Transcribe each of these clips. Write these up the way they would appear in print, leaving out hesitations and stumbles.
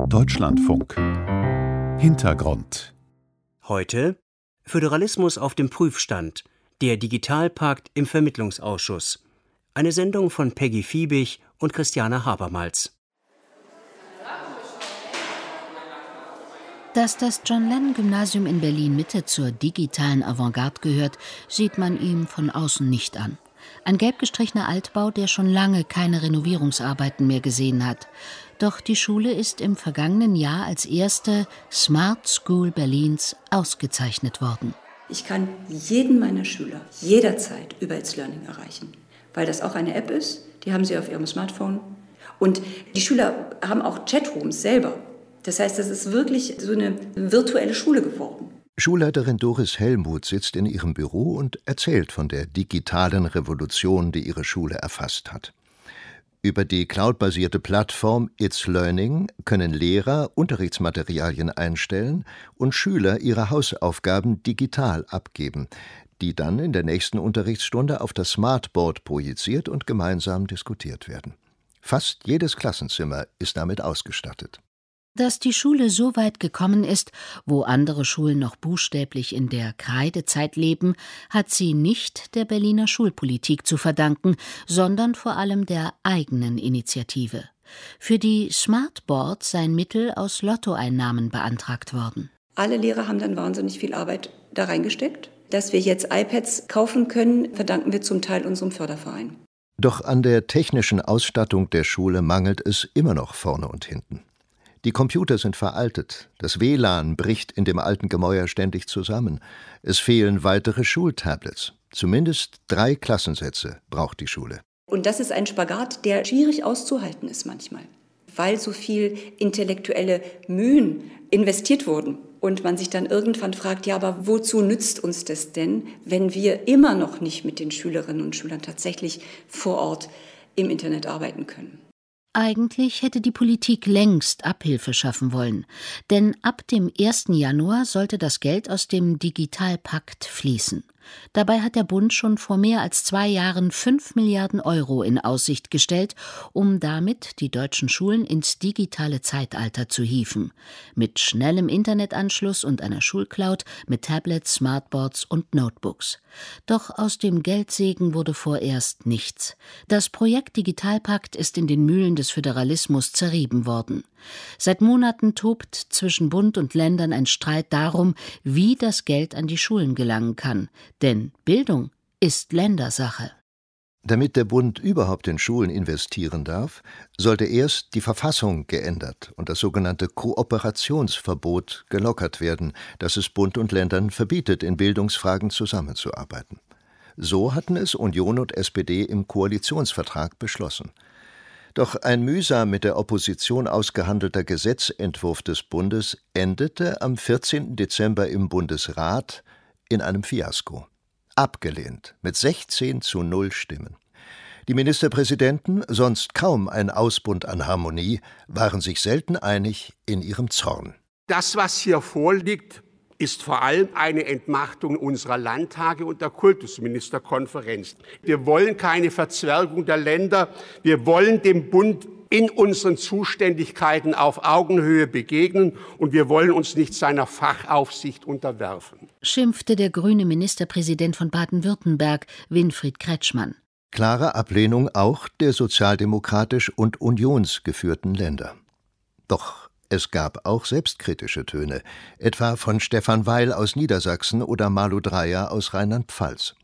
Deutschlandfunk. Hintergrund. Heute Föderalismus auf dem Prüfstand, der Digitalpakt im Vermittlungsausschuss. Eine Sendung von Peggy Fiebig und Christiane Habermals. Dass das John-Lennon-Gymnasium in Berlin-Mitte zur digitalen Avantgarde gehört, sieht man ihm von außen nicht an. Ein gelb gestrichener Altbau, der schon lange keine Renovierungsarbeiten mehr gesehen hat. Doch die Schule ist im vergangenen Jahr als erste Smart School Berlins ausgezeichnet worden. Ich kann jeden meiner Schüler jederzeit über It's Learning erreichen, weil das auch eine App ist, die haben sie auf ihrem Smartphone. Und die Schüler haben auch Chatrooms selber. Das heißt, das ist wirklich so eine virtuelle Schule geworden. Schulleiterin Doris Hellmuth sitzt in ihrem Büro und erzählt von der digitalen Revolution, die ihre Schule erfasst hat. Über die cloudbasierte Plattform It's Learning können Lehrer Unterrichtsmaterialien einstellen und Schüler ihre Hausaufgaben digital abgeben, die dann in der nächsten Unterrichtsstunde auf das Smartboard projiziert und gemeinsam diskutiert werden. Fast jedes Klassenzimmer ist damit ausgestattet. Dass die Schule so weit gekommen ist, wo andere Schulen noch buchstäblich in der Kreidezeit leben, hat sie nicht der Berliner Schulpolitik zu verdanken, sondern vor allem der eigenen Initiative. Für die Smartboards seien Mittel aus Lottoeinnahmen beantragt worden. Alle Lehrer haben dann wahnsinnig viel Arbeit da reingesteckt. Dass wir jetzt iPads kaufen können, verdanken wir zum Teil unserem Förderverein. Doch an der technischen Ausstattung der Schule mangelt es immer noch vorne und hinten. Die Computer sind veraltet, das WLAN bricht in dem alten Gemäuer ständig zusammen. Es fehlen weitere Schultablets. Zumindest 3 Klassensätze braucht die Schule. Und das ist ein Spagat, der schwierig auszuhalten ist manchmal, weil so viel intellektuelle Mühen investiert wurden. Und man sich dann irgendwann fragt, ja, aber wozu nützt uns das denn, wenn wir immer noch nicht mit den Schülerinnen und Schülern tatsächlich vor Ort im Internet arbeiten können? Eigentlich hätte die Politik längst Abhilfe schaffen wollen, denn ab dem 1. Januar sollte das Geld aus dem Digitalpakt fließen. Dabei hat der Bund schon vor mehr als 2 Jahren 5 Milliarden Euro in Aussicht gestellt, um damit die deutschen Schulen ins digitale Zeitalter zu hieven. Mit schnellem Internetanschluss und einer Schulcloud, mit Tablets, Smartboards und Notebooks. Doch aus dem Geldsegen wurde vorerst nichts. Das Projekt Digitalpakt ist in den Mühlen des Föderalismus zerrieben worden. Seit Monaten tobt zwischen Bund und Ländern ein Streit darum, wie das Geld an die Schulen gelangen kann. Denn Bildung ist Ländersache. Damit der Bund überhaupt in Schulen investieren darf, sollte erst die Verfassung geändert und das sogenannte Kooperationsverbot gelockert werden, das es Bund und Ländern verbietet, in Bildungsfragen zusammenzuarbeiten. So hatten es Union und SPD im Koalitionsvertrag beschlossen. Doch ein mühsam mit der Opposition ausgehandelter Gesetzentwurf des Bundes endete am 14. Dezember im Bundesrat in einem Fiasko. Abgelehnt mit 16:0 Stimmen. Die Ministerpräsidenten, sonst kaum ein Ausbund an Harmonie, waren sich selten einig in ihrem Zorn. Das, was hier vorliegt, ist vor allem eine Entmachtung unserer Landtage und der Kultusministerkonferenz. Wir wollen keine Verzwergung der Länder. Wir wollen dem Bund in unseren Zuständigkeiten auf Augenhöhe begegnen und wir wollen uns nicht seiner Fachaufsicht unterwerfen, schimpfte der grüne Ministerpräsident von Baden-Württemberg, Winfried Kretschmann. Klare Ablehnung auch der sozialdemokratisch und unionsgeführten Länder. Doch es gab auch selbstkritische Töne, etwa von Stefan Weil aus Niedersachsen oder Malu Dreyer aus Rheinland-Pfalz.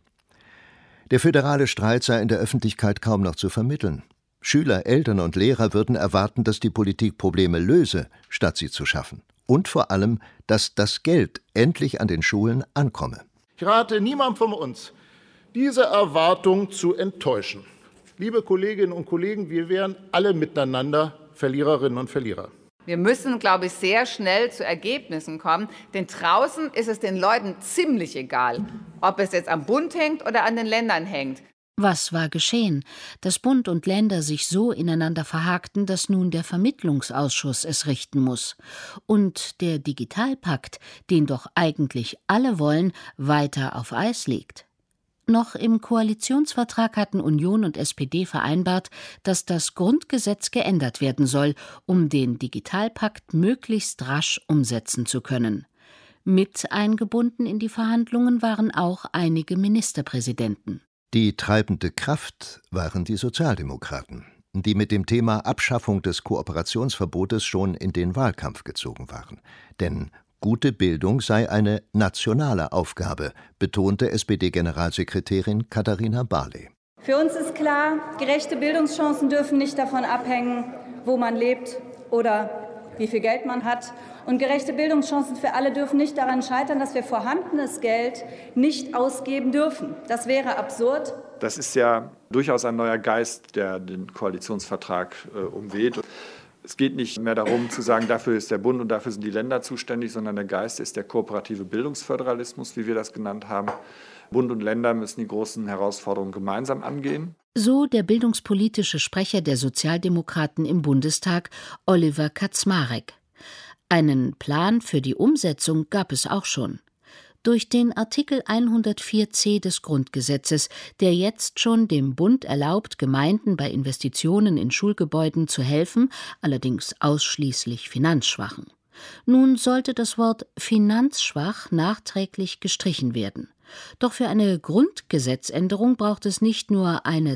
Der föderale Streit sei in der Öffentlichkeit kaum noch zu vermitteln. Schüler, Eltern und Lehrer würden erwarten, dass die Politik Probleme löse, statt sie zu schaffen. Und vor allem, dass das Geld endlich an den Schulen ankomme. Ich rate niemandem von uns, diese Erwartung zu enttäuschen. Liebe Kolleginnen und Kollegen, wir wären alle miteinander Verliererinnen und Verlierer. Wir müssen, glaube ich, sehr schnell zu Ergebnissen kommen, denn draußen ist es den Leuten ziemlich egal, ob es jetzt am Bund hängt oder an den Ländern hängt. Was war geschehen, dass Bund und Länder sich so ineinander verhakten, dass nun der Vermittlungsausschuss es richten muss und der Digitalpakt, den doch eigentlich alle wollen, weiter auf Eis liegt? Noch im Koalitionsvertrag hatten Union und SPD vereinbart, dass das Grundgesetz geändert werden soll, um den Digitalpakt möglichst rasch umsetzen zu können. Mit eingebunden in die Verhandlungen waren auch einige Ministerpräsidenten. Die treibende Kraft waren die Sozialdemokraten, die mit dem Thema Abschaffung des Kooperationsverbotes schon in den Wahlkampf gezogen waren. Denn gute Bildung sei eine nationale Aufgabe, betonte SPD-Generalsekretärin Katharina Barley. Für uns ist klar, gerechte Bildungschancen dürfen nicht davon abhängen, wo man lebt oder wie viel Geld man hat. Und gerechte Bildungschancen für alle dürfen nicht daran scheitern, dass wir vorhandenes Geld nicht ausgeben dürfen. Das wäre absurd. Das ist ja durchaus ein neuer Geist, der den Koalitionsvertrag umweht. Es geht nicht mehr darum zu sagen, dafür ist der Bund und dafür sind die Länder zuständig, sondern der Geist ist der kooperative Bildungsföderalismus, wie wir das genannt haben. Bund und Länder müssen die großen Herausforderungen gemeinsam angehen. So der bildungspolitische Sprecher der Sozialdemokraten im Bundestag, Oliver Kaczmarek. Einen Plan für die Umsetzung gab es auch schon. Durch den Artikel 104c des Grundgesetzes, der jetzt schon dem Bund erlaubt, Gemeinden bei Investitionen in Schulgebäuden zu helfen, allerdings ausschließlich Finanzschwachen. Nun sollte das Wort finanzschwach nachträglich gestrichen werden. Doch für eine Grundgesetzänderung braucht es nicht nur eine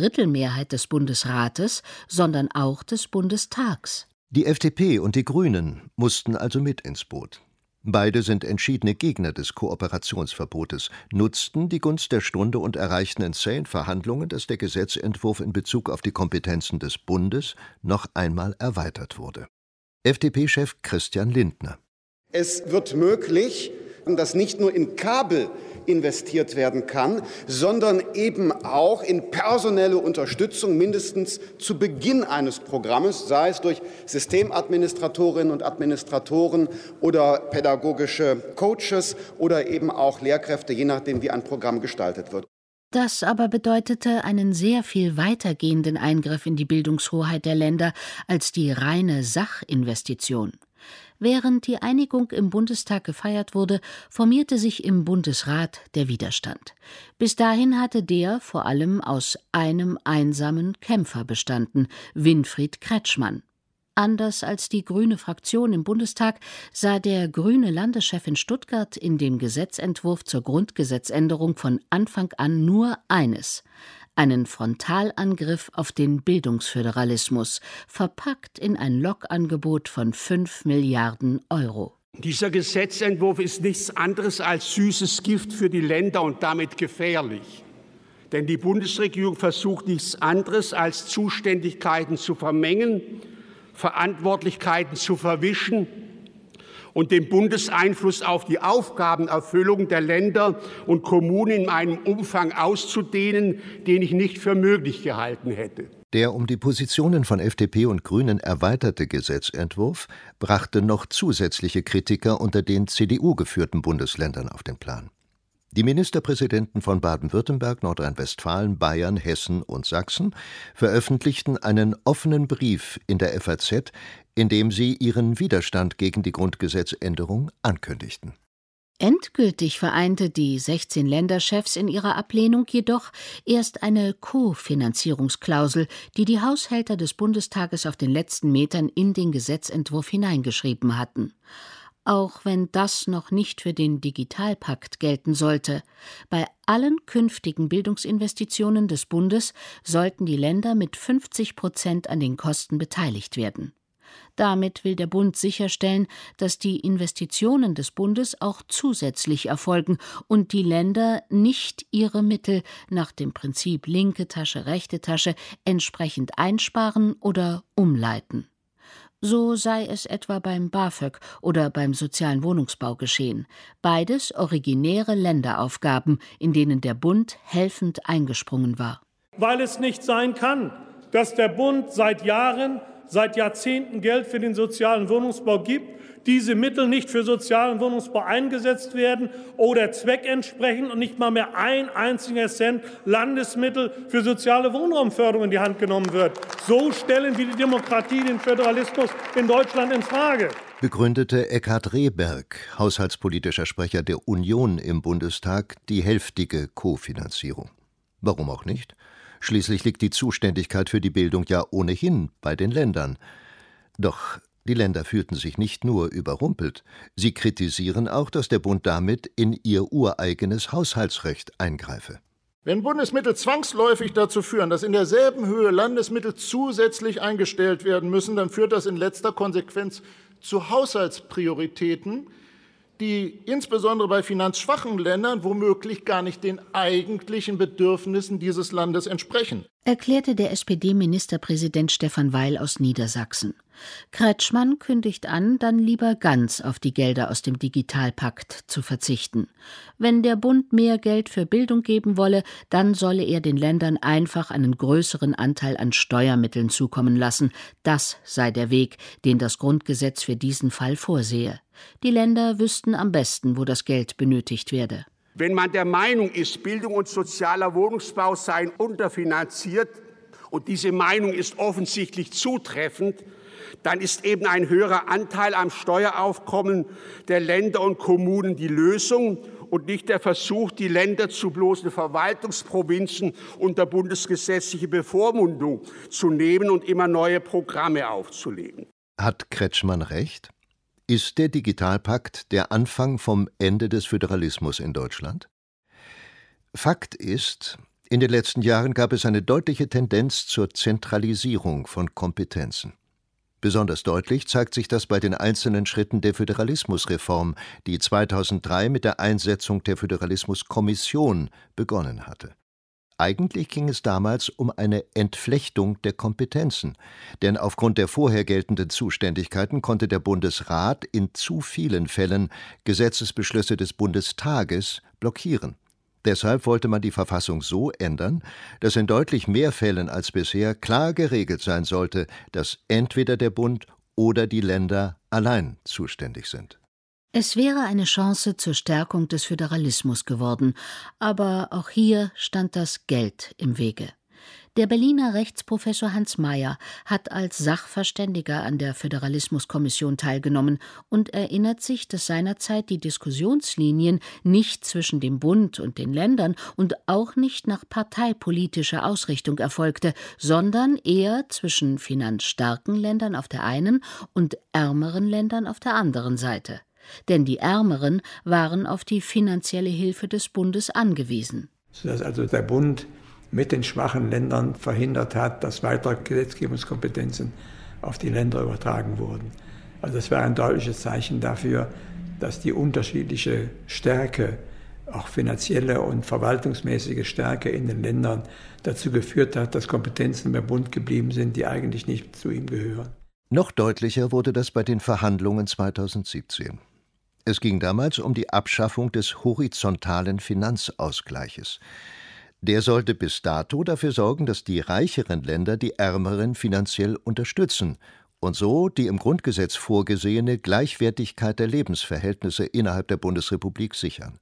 2/3 des Bundesrates, sondern auch des Bundestags. Die FDP und die Grünen mussten also mit ins Boot. Beide sind entschiedene Gegner des Kooperationsverbotes, nutzten die Gunst der Stunde und erreichten in zähen Verhandlungen, dass der Gesetzentwurf in Bezug auf die Kompetenzen des Bundes noch einmal erweitert wurde. FDP-Chef Christian Lindner. Es wird möglich, dass nicht nur in Kabel investiert werden kann, sondern eben auch in personelle Unterstützung, mindestens zu Beginn eines Programmes, sei es durch Systemadministratorinnen und Administratoren oder pädagogische Coaches oder eben auch Lehrkräfte, je nachdem, wie ein Programm gestaltet wird. Das aber bedeutete einen sehr viel weitergehenden Eingriff in die Bildungshoheit der Länder als die reine Sachinvestition. Während die Einigung im Bundestag gefeiert wurde, formierte sich im Bundesrat der Widerstand. Bis dahin hatte der vor allem aus einem einsamen Kämpfer bestanden, Winfried Kretschmann. Anders als die grüne Fraktion im Bundestag sah der grüne Landeschef in Stuttgart in dem Gesetzentwurf zur Grundgesetzänderung von Anfang an nur eines: einen Frontalangriff auf den Bildungsföderalismus, verpackt in ein Lokangebot von 5 Milliarden Euro. Dieser Gesetzentwurf ist nichts anderes als süßes Gift für die Länder und damit gefährlich. Denn die Bundesregierung versucht nichts anderes, als Zuständigkeiten zu vermengen, Verantwortlichkeiten zu verwischen und den Bundeseinfluss auf die Aufgabenerfüllung der Länder und Kommunen in einem Umfang auszudehnen, den ich nicht für möglich gehalten hätte. Der um die Positionen von FDP und Grünen erweiterte Gesetzentwurf brachte noch zusätzliche Kritiker unter den CDU-geführten Bundesländern auf den Plan. Die Ministerpräsidenten von Baden-Württemberg, Nordrhein-Westfalen, Bayern, Hessen und Sachsen veröffentlichten einen offenen Brief in der FAZ, in dem sie ihren Widerstand gegen die Grundgesetzänderung ankündigten. Endgültig vereinte die 16 Länderchefs in ihrer Ablehnung jedoch erst eine Kofinanzierungsklausel, die die Haushälter des Bundestages auf den letzten Metern in den Gesetzentwurf hineingeschrieben hatten. Auch wenn das noch nicht für den Digitalpakt gelten sollte. Bei allen künftigen Bildungsinvestitionen des Bundes sollten die Länder mit 50% an den Kosten beteiligt werden. Damit will der Bund sicherstellen, dass die Investitionen des Bundes auch zusätzlich erfolgen und die Länder nicht ihre Mittel nach dem Prinzip linke Tasche, rechte Tasche entsprechend einsparen oder umleiten. So sei es etwa beim BAföG oder beim sozialen Wohnungsbau geschehen. Beides originäre Länderaufgaben, in denen der Bund helfend eingesprungen war. Weil es nicht sein kann, dass der Bund seit Jahren seit Jahrzehnten Geld für den sozialen Wohnungsbau gibt, diese Mittel nicht für sozialen Wohnungsbau eingesetzt werden oder zweckentsprechend und nicht mal mehr ein einziger Cent Landesmittel für soziale Wohnraumförderung in die Hand genommen wird. So stellen wir die Demokratie, den Föderalismus in Deutschland in Frage. Begründete Eckhard Rehberg, haushaltspolitischer Sprecher der Union im Bundestag, die hälftige Kofinanzierung. Warum auch nicht? Schließlich liegt die Zuständigkeit für die Bildung ja ohnehin bei den Ländern. Doch die Länder fühlten sich nicht nur überrumpelt, sie kritisieren auch, dass der Bund damit in ihr ureigenes Haushaltsrecht eingreife. Wenn Bundesmittel zwangsläufig dazu führen, dass in derselben Höhe Landesmittel zusätzlich eingestellt werden müssen, dann führt das in letzter Konsequenz zu Haushaltsprioritäten, die insbesondere bei finanzschwachen Ländern womöglich gar nicht den eigentlichen Bedürfnissen dieses Landes entsprechen, erklärte der SPD-Ministerpräsident Stefan Weil aus Niedersachsen. Kretschmann kündigt an, dann lieber ganz auf die Gelder aus dem Digitalpakt zu verzichten. Wenn der Bund mehr Geld für Bildung geben wolle, dann solle er den Ländern einfach einen größeren Anteil an Steuermitteln zukommen lassen. Das sei der Weg, den das Grundgesetz für diesen Fall vorsehe. Die Länder wüssten am besten, wo das Geld benötigt werde. Wenn man der Meinung ist, Bildung und sozialer Wohnungsbau seien unterfinanziert, und diese Meinung ist offensichtlich zutreffend, dann ist eben ein höherer Anteil am Steueraufkommen der Länder und Kommunen die Lösung und nicht der Versuch, die Länder zu bloßen Verwaltungsprovinzen unter bundesgesetzliche Bevormundung zu nehmen und immer neue Programme aufzulegen. Hat Kretschmann recht? Ist der Digitalpakt der Anfang vom Ende des Föderalismus in Deutschland? Fakt ist, in den letzten Jahren gab es eine deutliche Tendenz zur Zentralisierung von Kompetenzen. Besonders deutlich zeigt sich das bei den einzelnen Schritten der Föderalismusreform, die 2003 mit der Einsetzung der Föderalismuskommission begonnen hatte. Eigentlich ging es damals um eine Entflechtung der Kompetenzen, denn aufgrund der vorher geltenden Zuständigkeiten konnte der Bundesrat in zu vielen Fällen Gesetzesbeschlüsse des Bundestages blockieren. Deshalb wollte man die Verfassung so ändern, dass in deutlich mehr Fällen als bisher klar geregelt sein sollte, dass entweder der Bund oder die Länder allein zuständig sind. Es wäre eine Chance zur Stärkung des Föderalismus geworden, aber auch hier stand das Geld im Wege. Der Berliner Rechtsprofessor Hans Mayer hat als Sachverständiger an der Föderalismuskommission teilgenommen und erinnert sich, dass seinerzeit die Diskussionslinien nicht zwischen dem Bund und den Ländern und auch nicht nach parteipolitischer Ausrichtung erfolgte, sondern eher zwischen finanzstarken Ländern auf der einen und ärmeren Ländern auf der anderen Seite. Denn die Ärmeren waren auf die finanzielle Hilfe des Bundes angewiesen. Sodass also der Bund mit den schwachen Ländern verhindert hat, dass weitere Gesetzgebungskompetenzen auf die Länder übertragen wurden. Also das wäre ein deutliches Zeichen dafür, dass die unterschiedliche Stärke, auch finanzielle und verwaltungsmäßige Stärke in den Ländern dazu geführt hat, dass Kompetenzen beim Bund geblieben sind, die eigentlich nicht zu ihm gehören. Noch deutlicher wurde das bei den Verhandlungen 2017. Es ging damals um die Abschaffung des horizontalen Finanzausgleiches. Der sollte bis dato dafür sorgen, dass die reicheren Länder die ärmeren finanziell unterstützen und so die im Grundgesetz vorgesehene Gleichwertigkeit der Lebensverhältnisse innerhalb der Bundesrepublik sichern.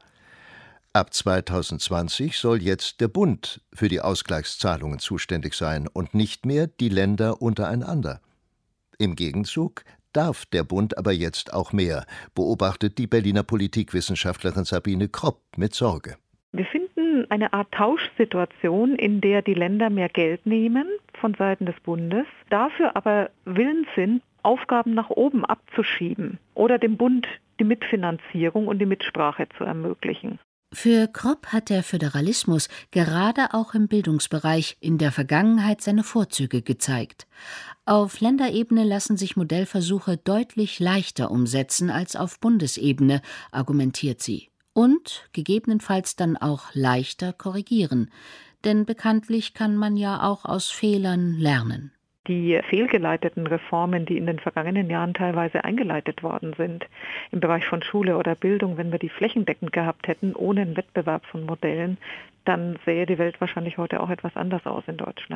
Ab 2020 soll jetzt der Bund für die Ausgleichszahlungen zuständig sein und nicht mehr die Länder untereinander. Im Gegenzug darf der Bund aber jetzt auch mehr, beobachtet die Berliner Politikwissenschaftlerin Sabine Kropp mit Sorge. Wir finden eine Art Tauschsituation, in der die Länder mehr Geld nehmen von Seiten des Bundes, dafür aber willens sind, Aufgaben nach oben abzuschieben oder dem Bund die Mitfinanzierung und die Mitsprache zu ermöglichen. Für Kropp hat der Föderalismus gerade auch im Bildungsbereich in der Vergangenheit seine Vorzüge gezeigt. Auf Länderebene lassen sich Modellversuche deutlich leichter umsetzen als auf Bundesebene, argumentiert sie. Und gegebenenfalls dann auch leichter korrigieren. Denn bekanntlich kann man ja auch aus Fehlern lernen. Die fehlgeleiteten Reformen, die in den vergangenen Jahren teilweise eingeleitet worden sind, im Bereich von Schule oder Bildung, wenn wir die flächendeckend gehabt hätten, ohne einen Wettbewerb von Modellen, dann sähe die Welt wahrscheinlich heute auch etwas anders aus in Deutschland.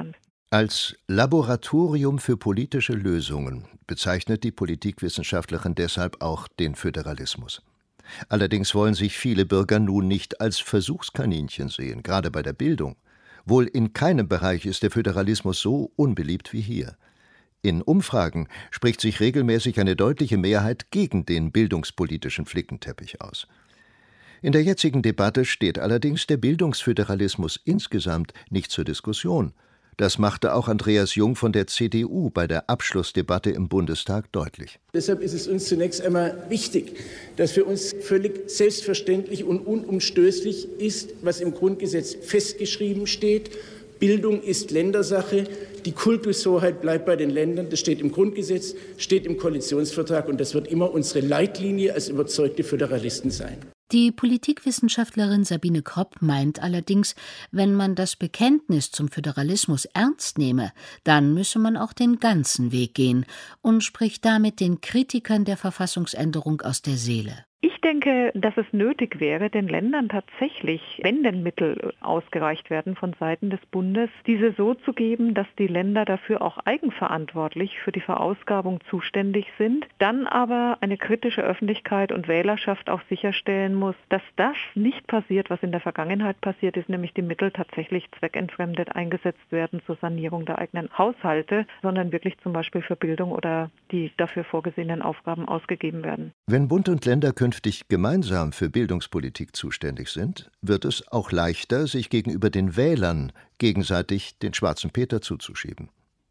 Als Laboratorium für politische Lösungen bezeichnet die Politikwissenschaftlerin deshalb auch den Föderalismus. Allerdings wollen sich viele Bürger nun nicht als Versuchskaninchen sehen, gerade bei der Bildung. Wohl in keinem Bereich ist der Föderalismus so unbeliebt wie hier. In Umfragen spricht sich regelmäßig eine deutliche Mehrheit gegen den bildungspolitischen Flickenteppich aus. In der jetzigen Debatte steht allerdings der Bildungsföderalismus insgesamt nicht zur Diskussion. Das machte auch Andreas Jung von der CDU bei der Abschlussdebatte im Bundestag deutlich. Deshalb ist es uns zunächst einmal wichtig, dass für uns völlig selbstverständlich und unumstößlich ist, was im Grundgesetz festgeschrieben steht. Bildung ist Ländersache, die Kultushoheit bleibt bei den Ländern, das steht im Grundgesetz, steht im Koalitionsvertrag und das wird immer unsere Leitlinie als überzeugte Föderalisten sein. Die Politikwissenschaftlerin Sabine Kropp meint allerdings, wenn man das Bekenntnis zum Föderalismus ernst nehme, dann müsse man auch den ganzen Weg gehen und spricht damit den Kritikern der Verfassungsänderung aus der Seele. Ich denke, dass es nötig wäre, den Ländern tatsächlich, wenn denn Mittel ausgereicht werden von Seiten des Bundes, diese so zu geben, dass die Länder dafür auch eigenverantwortlich für die Verausgabung zuständig sind, dann aber eine kritische Öffentlichkeit und Wählerschaft auch sicherstellen muss, dass das nicht passiert, was in der Vergangenheit passiert ist, nämlich die Mittel tatsächlich zweckentfremdet eingesetzt werden zur Sanierung der eigenen Haushalte, sondern wirklich zum Beispiel für Bildung oder die dafür vorgesehenen Aufgaben ausgegeben werden. Wenn Bund und Länder künftig gemeinsam für Bildungspolitik zuständig sind, wird es auch leichter, sich gegenüber den Wählern gegenseitig den schwarzen Peter zuzuschieben.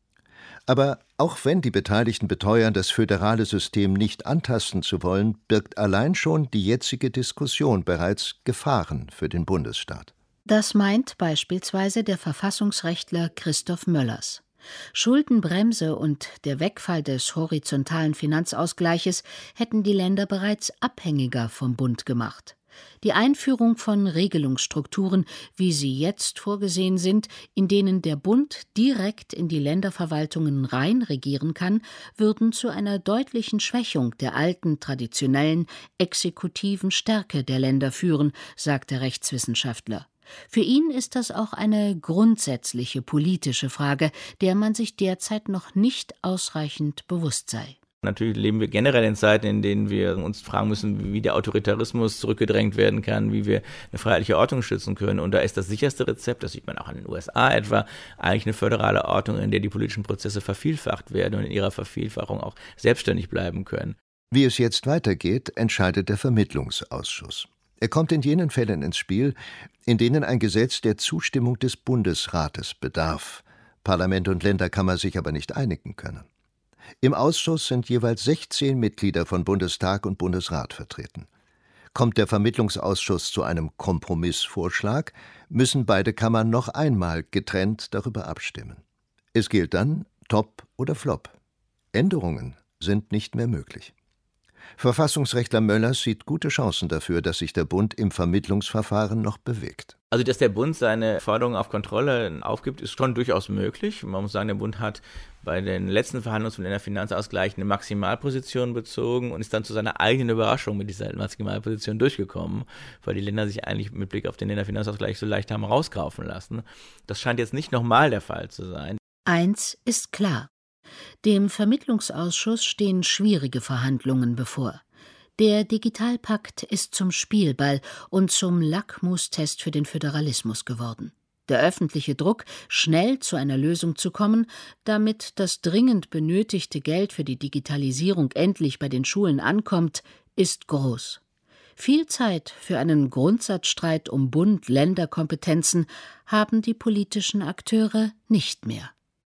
Aber auch wenn die Beteiligten beteuern, das föderale System nicht antasten zu wollen, birgt allein schon die jetzige Diskussion bereits Gefahren für den Bundesstaat. Das meint beispielsweise der Verfassungsrechtler Christoph Möllers. Schuldenbremse und der Wegfall des horizontalen Finanzausgleiches hätten die Länder bereits abhängiger vom Bund gemacht. Die Einführung von Regelungsstrukturen, wie sie jetzt vorgesehen sind, in denen der Bund direkt in die Länderverwaltungen rein regieren kann, würden zu einer deutlichen Schwächung der alten, traditionellen, exekutiven Stärke der Länder führen, sagt der Rechtswissenschaftler. Für ihn ist das auch eine grundsätzliche politische Frage, der man sich derzeit noch nicht ausreichend bewusst sei. Natürlich leben wir generell in Zeiten, in denen wir uns fragen müssen, wie der Autoritarismus zurückgedrängt werden kann, wie wir eine freiheitliche Ordnung schützen können. Und da ist das sicherste Rezept, das sieht man auch in den USA etwa, eigentlich eine föderale Ordnung, in der die politischen Prozesse vervielfacht werden und in ihrer Vervielfachung auch selbstständig bleiben können. Wie es jetzt weitergeht, entscheidet der Vermittlungsausschuss. Er kommt in jenen Fällen ins Spiel, in denen ein Gesetz der Zustimmung des Bundesrates bedarf, Parlament und Länderkammer sich aber nicht einigen können. Im Ausschuss sind jeweils 16 Mitglieder von Bundestag und Bundesrat vertreten. Kommt der Vermittlungsausschuss zu einem Kompromissvorschlag, müssen beide Kammern noch einmal getrennt darüber abstimmen. Es gilt dann Top oder Flop. Änderungen sind nicht mehr möglich. Verfassungsrechtler Möllers sieht gute Chancen dafür, dass sich der Bund im Vermittlungsverfahren noch bewegt. Also, dass der Bund seine Forderungen auf Kontrolle aufgibt, ist schon durchaus möglich. Man muss sagen, der Bund hat bei den letzten Verhandlungen zum Länderfinanzausgleich eine Maximalposition bezogen und ist dann zu seiner eigenen Überraschung mit dieser Maximalposition durchgekommen, weil die Länder sich eigentlich mit Blick auf den Länderfinanzausgleich so leicht haben rauskaufen lassen. Das scheint jetzt nicht nochmal der Fall zu sein. Eins ist klar. Dem Vermittlungsausschuss stehen schwierige Verhandlungen bevor. Der Digitalpakt ist zum Spielball und zum Lackmustest für den Föderalismus geworden. Der öffentliche Druck, schnell zu einer Lösung zu kommen, damit das dringend benötigte Geld für die Digitalisierung endlich bei den Schulen ankommt, ist groß. Viel Zeit für einen Grundsatzstreit um Bund-Länder-Kompetenzen haben die politischen Akteure nicht mehr.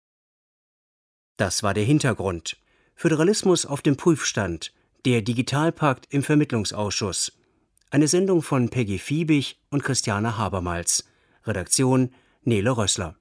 Das war der Hintergrund. Föderalismus auf dem Prüfstand. Der Digitalpakt im Vermittlungsausschuss. Eine Sendung von Peggy Fiebig und Christiane Habermals. Redaktion Nele Rössler.